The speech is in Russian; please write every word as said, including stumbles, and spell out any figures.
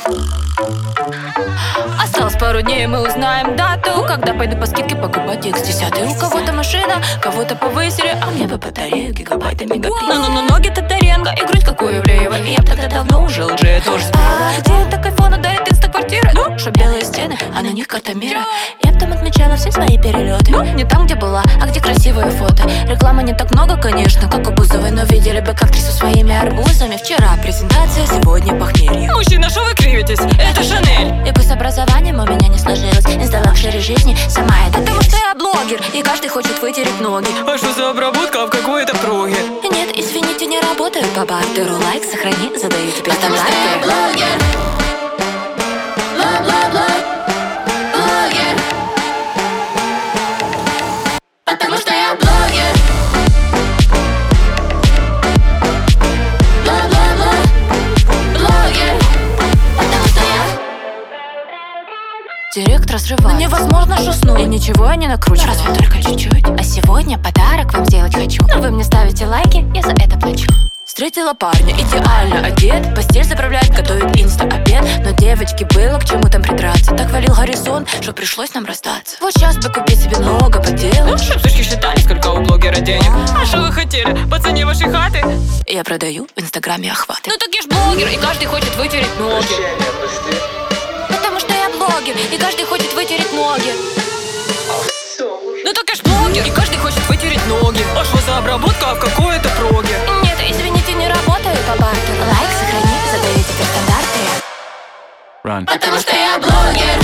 Осталось пару дней, мы узнаем дату, когда пойду по скидке покупать икс десять. У кого-то машина, кого-то повысили, а мне бы батарею гигабайты мегапикселей. Ну-ну-ну, ноги Татаренко и грудь как у Ивлеева. И я б тогда давно уже лже, я тоже спела. А где так айфона дарит инста-квартира? Ну, чтоб белые стены, а на них карта мира. Я б там отмечала все свои перелеты. Ну, не там, где была, а где красивые фото. Рекламы не так много, конечно, как у Бузовой, но видели бы как актрису своими арбузами. Вчера презентация, сегодня похмелье. Мужчина, что вы кривитесь? Это Шанель. И пусть с образованием у меня не сложилось, инста-лакшери жизни сама это. Потому что я блогер, и каждый хочет вытереть ноги. А что за обработка в какой-то проге? Нет, извините, не работаю по бартеру. Лайк, сохрани, задаю тебе стандарты. Потому что я блогер. Бла-бла-бла. Блогер. Потому что я блогер. Бла-бла-бла. Блогер. Потому что я Директ разрывает, но невозможно шуснуть. И ничего я не накручивала, разве только чуть-чуть. А сегодня подарок вам сделать хочу. Но вы мне ставите лайки, я за это плачу. Встретила парня, идеально одет, постель заправляет, готовит инста-обед. Но девочке было к чему там придраться. Так валил горизонт, что пришлось нам расстаться. Вот сейчас бы купить себе много поделок. Ну, чтоб сучки считали, сколько у блогера денег. А что вы хотели? По цене вашей хаты? Я продаю в инстаграме охваты. Ну так я ж блогер, и каждый хочет вытереть ноги. Потому что я блогер, и каждый хочет вытереть ноги. Ну так я ж блогер, и каждый хочет вытереть ноги. А что за обработка в какой-то проге? Нет, извините, не работаю по бартеру. Лайк, сохрани, задаю тебе стандарты. Потому что я блогер.